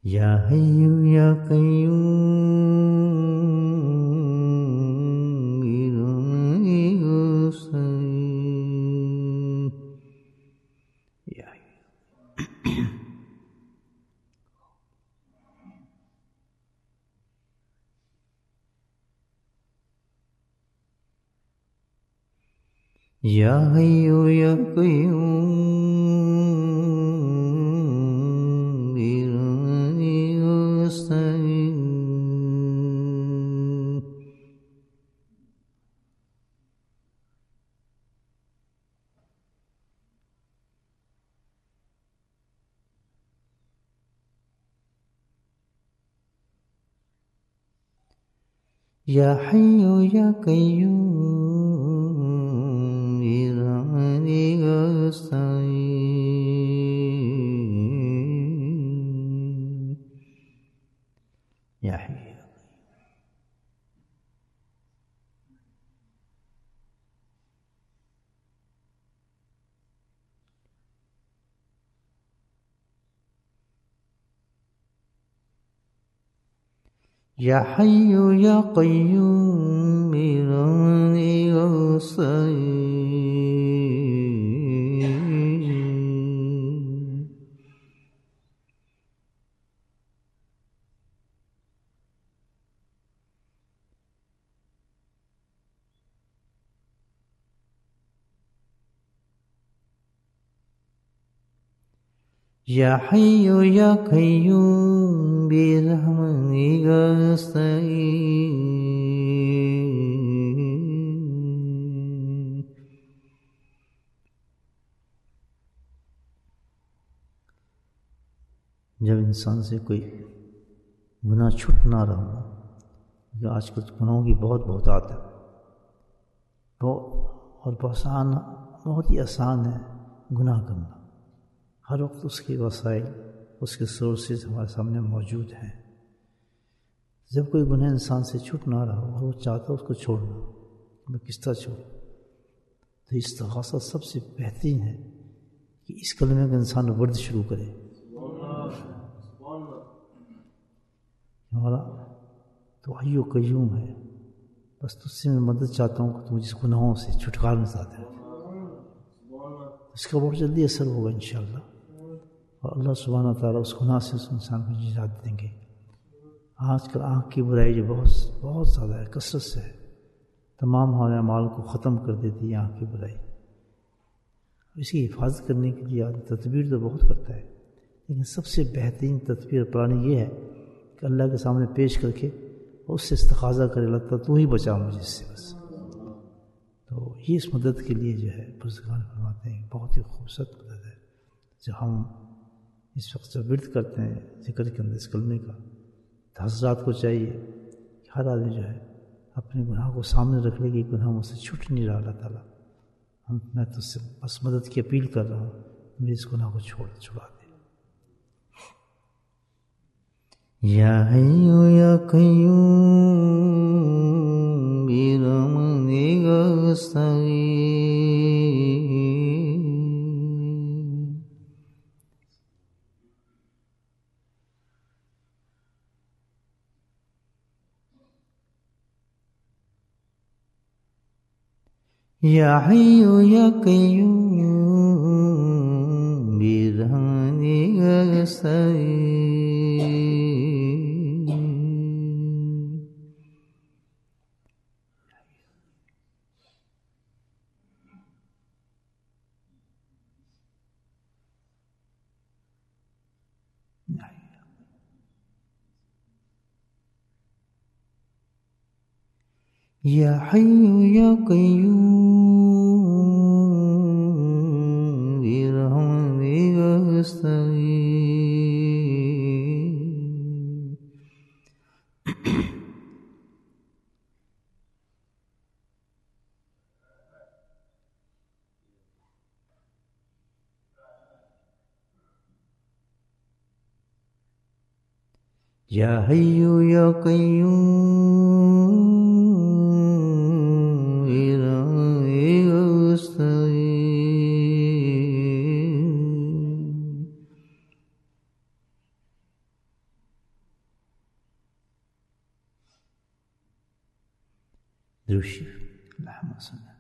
या हय्यु या कय्यूम या हय्यु या कय्यूम या हय्यु या कय्यूम बिरहमतिक अस्तगीथ। या हय्यु या हय्यु या कय्यूम बिरहमतिक अस्तगीथ। या हय्यु या कय्यूम बिरहमतिक अस्तगीथ। जब इंसान से कोई गुनाह छूट ना रहा हो, जो आजकल गुनाहों की बहुत आदत है, बहुत ही आसान है गुनाह करना। हर वक्त उसके वसाइल, उसके सोर्सेज हमारे सामने मौजूद हैं। जब कोई गुनाह इंसान से छूट ना रहा हो और वो चाहता है उसको छोड़ना, मैं किस तरह छोड़ूं, तो इस्तिग़ासा सबसे बेहतरीन है कि इस कलमे का इंसान वर्द शुरू करे। हमारा तो हय्यु कय्यूम है, बस तुझसे मैं मदद चाहता हूँ कि तू जिस गुनाहों से छुटकारा चाहते हैं, इसका बहुत जल्दी असर होगा इंशाअल्लाह, और अल्लाह सुब्हानहू व तआला उस गुनाह से उस इंसान को निजात देंगे। आजकल आँख की बुराई जो बहुत ज़्यादा है, कसरत से है, तमाम हमारे अमाल को ख़त्म कर देती है आँख की बुराई। इसकी हिफाजत करने के लिए आदमी तदबीर तो बहुत करता है, लेकिन सबसे बेहतरीन तदबीर पुरानी ये है कि अल्लाह के सामने पेश करके उससे इस्तिग़ासा करे, लगता तू ही बचा मुझे इससे बस। तो ये इस मदद के लिए जो है बुज़ुर्गान फरमाते हैं, बहुत ही खूबसूरत मदद है जो हम इस वक्त जब विर्द करते हैं ज़िक्र के अंदर इस कलमे का। तो हज़रात को चाहिए कि हर आदमी जो है अपने गुनाह को सामने रख ले कि गुनाह मुझसे छूट नहीं रहा। अल्लाह ताला, मैं तुझसे बस मदद की अपील कर रहा हूँ, मेरे इस गुनाह को छुड़ा दे। या हय्यु या कय्यूम बिरहमतिक अस्तगीथ। या हय्यु या कय्यूम बिरहमतिक अस्तगीथ। या हय्यु या कय्यूम बिरहमतिक अस्तगीथ। या हय्यु या कय्यूम बिरहमतिक अस्तगीथ। दरूद शरीफ। अल्लाहुम्मा सल्ली